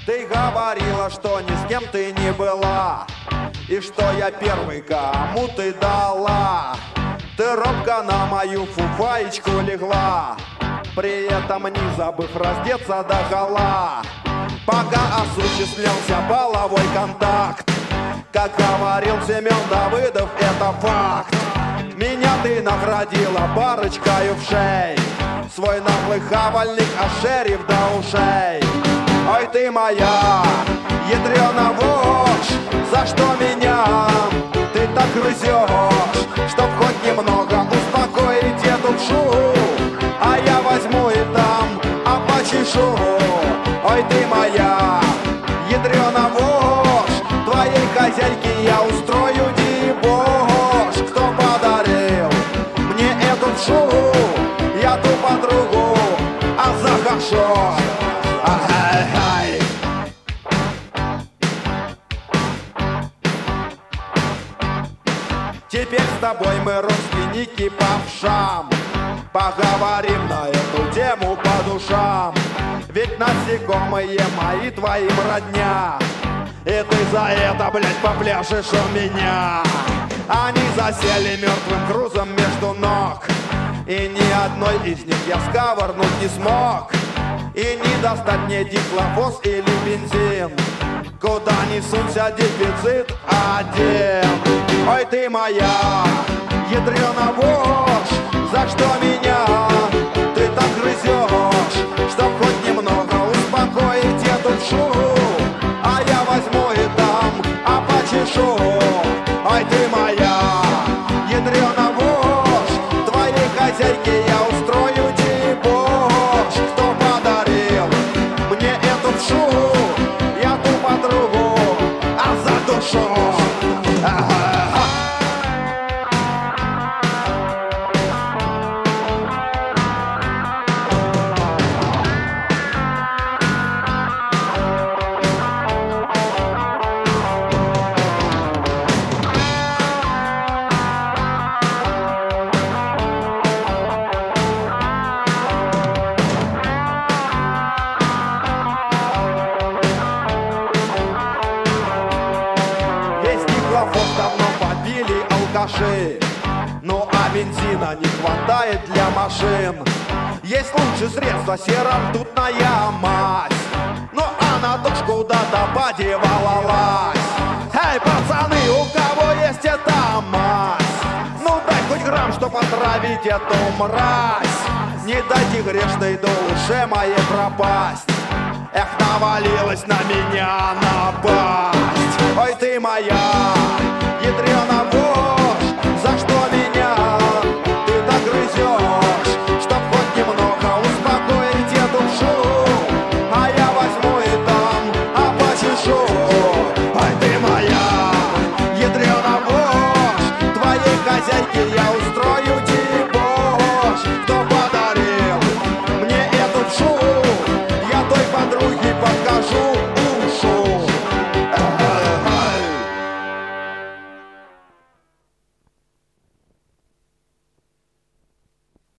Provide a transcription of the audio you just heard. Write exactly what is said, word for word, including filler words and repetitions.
Ты говорила, что ни с кем ты не была, и что я первый, кому ты дала. Ты робко на мою фуфаечку легла, при этом не забыв раздеться догола. Пока осуществлялся половой контакт, как говорил Семен Давыдов, это факт. Меня ты наградила парочкой вшей, свой наглый хавальник ошерив до ушей. Ой, ты моя ядрёна вошь, за что меня ты так грызешь? Чтоб хоть немного успокоить эту вшу, а я возьму и там, а почешу. Ой, ты моя ядрёна вошь, твоей хозяйке я устрою дебош. Кто подарил мне эту вшу? Я ту подругу, а за хорошо. Ай-ай-ай. Теперь с тобой мы родственники по вшам, поговорим на эту тему по душам. Ведь насекомые мои твоим родня, и ты за это, блядь, попляшешь у меня. Они засели мертвым грузом между ног, и ни одной из них я сковырнуть не смог. И не достать мне диклофос или бензин, куда ни сунься, дефицит один. Ой, ты моя ядрёна вошь, за что меня ты так грызешь? Чтоб хоть немного успокоить эту вшу, а я возьму и дам, а почешу. Ой, ты моя ядрёна вошь, твоей хозяйке я устрою дебош. Кто подарил мне эту вшу? Я ту подругу, а за душу. Ага. Ну а бензина не хватает для машин. Есть лучшее средство, серо-ртутная мазь, но она тоже куда-то подевалась. Эй, пацаны, у кого есть эта мазь? Ну дай хоть грамм, чтоб отравить эту мразь. Не дайте грешной душе моей пропасть. Эх, навалилась на меня напасть. Ой, ты моя